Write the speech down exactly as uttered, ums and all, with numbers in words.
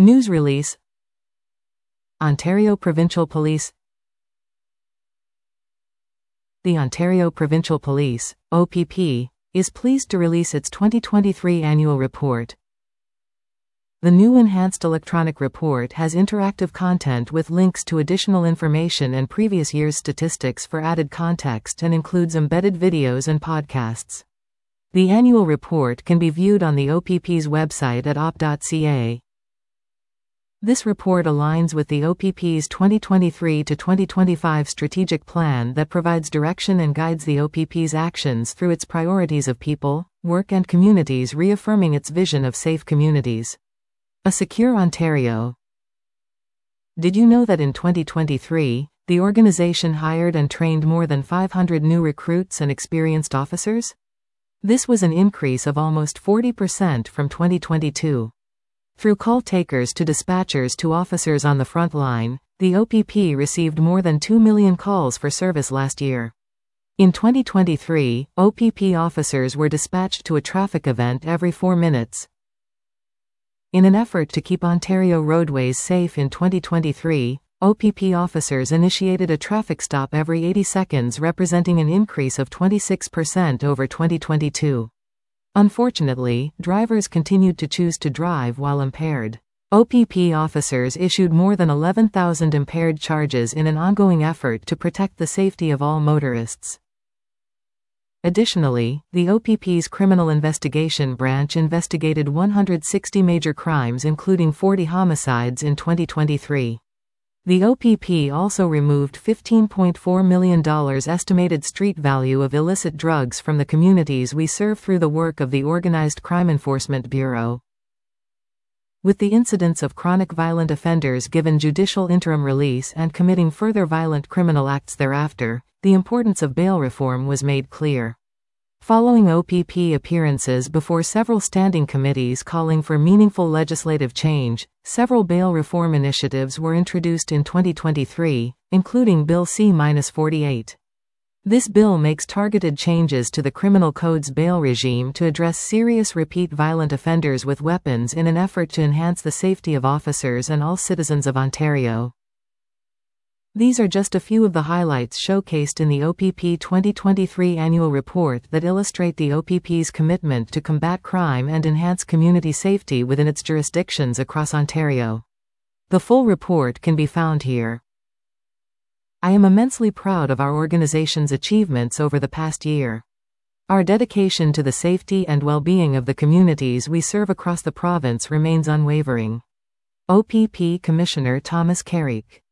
News release. Ontario Provincial Police. The Ontario Provincial Police, O P P, is pleased to release its twenty twenty-three annual report. The new enhanced electronic report has interactive content with links to additional information and previous year's statistics for added context and includes embedded videos and podcasts. The annual report can be viewed on the O P P's website at o p dot c a. This report aligns with the O P P's twenty twenty-three to twenty twenty-five strategic plan that provides direction and guides the O P P's actions through its priorities of people, work and communities, reaffirming its vision of safe communities. A secure Ontario. Did you know that in twenty twenty-three, the organization hired and trained more than five hundred new recruits and experienced officers? This was an increase of almost forty percent from twenty twenty-two. Through call takers to dispatchers to officers on the front line, the O P P received more than two million calls for service last year. In twenty twenty-three, O P P officers were dispatched to a traffic event every four minutes. In an effort to keep Ontario roadways safe in twenty twenty-three, O P P officers initiated a traffic stop every eighty seconds, representing an increase of twenty-six percent over twenty twenty-two. Unfortunately, drivers continued to choose to drive while impaired. O P P officers issued more than eleven thousand impaired charges in an ongoing effort to protect the safety of all motorists. Additionally, the O P P's Criminal Investigation Branch investigated one hundred sixty major crimes, including forty homicides in twenty twenty-three. The O P P also removed fifteen point four million dollars estimated street value of illicit drugs from the communities we serve through the work of the Organized Crime Enforcement Bureau. With the incidents of chronic violent offenders given judicial interim release and committing further violent criminal acts thereafter, the importance of bail reform was made clear. Following O P P appearances before several standing committees calling for meaningful legislative change, several bail reform initiatives were introduced in twenty twenty-three, including Bill C forty-eight. This bill makes targeted changes to the Criminal Code's bail regime to address serious repeat violent offenders with weapons in an effort to enhance the safety of officers and all citizens of Ontario. These are just a few of the highlights showcased in the O P P twenty twenty-three annual report that illustrate the O P P's commitment to combat crime and enhance community safety within its jurisdictions across Ontario. The full report can be found here. I am immensely proud of our organization's achievements over the past year. Our dedication to the safety and well-being of the communities we serve across the province remains unwavering. O P P Commissioner Thomas Carrick.